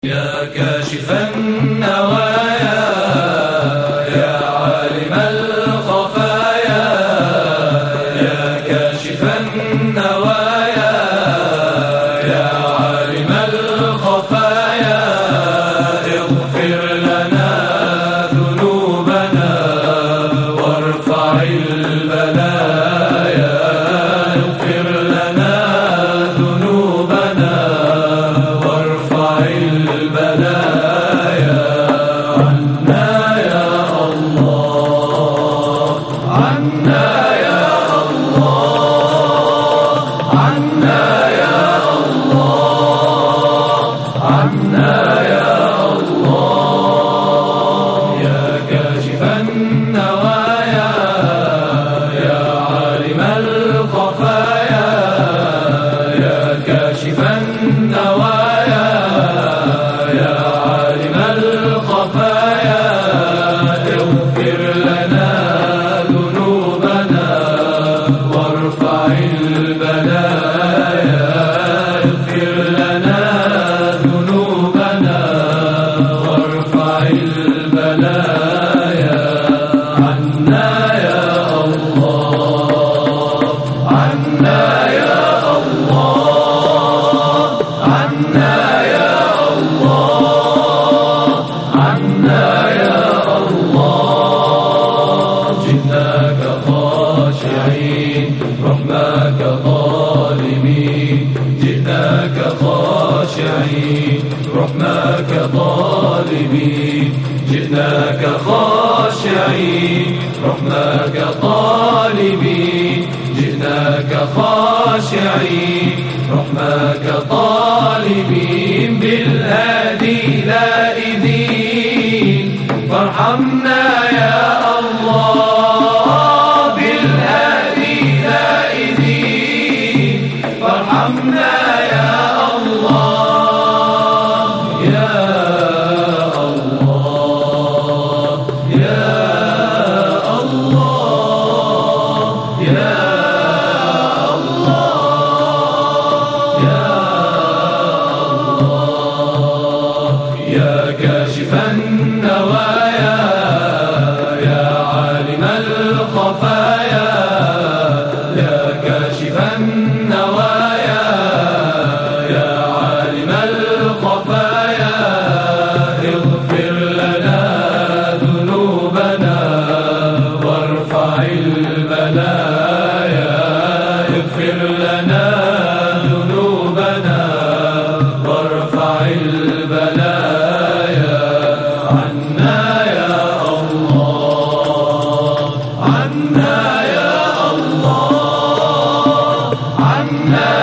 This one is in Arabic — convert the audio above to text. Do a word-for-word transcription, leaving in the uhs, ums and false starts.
يا كاشف النوايا يا عالم الخفايا يا كاشف النوايا يا عالم الخفايا اغفر لنا ذنوبنا وارفع البلايا اغفر لنا ذنوبنا وارفع البلايا عنا يا الله عنا يا الله عنا يا الله عنا يا الله يا كاشف النوايا يا عالم الخفايا يا كاشف النوايا يا عالم الخفايا اغفر لنا ذنوبنا وارفع البلايا اغفر لنا ذنوبنا وارفع البلايا عنا يا الله عنا يا الله عنا يا الله عنا يا الله جئناك خاشعين رحماك ظالمين جئناك خاشعين رحماك ظالمين جئناك خاشعين رحماك طالبين جئناك خاشعين رحماك طالبين بالهادي لائذين فارحمنا يا الله بالهادي لائذين فارحمنا يا الله يا الله يا الله يا يا كاشف النوايا يا عالم الخفايا يا كاشف النوايا يا عالم الخفايا اغفر لنا ذنوبنا وارفع البلايا اغفر لنا ذنوبنا وارفع البلايا عنا يا الله عنا يا الله عنا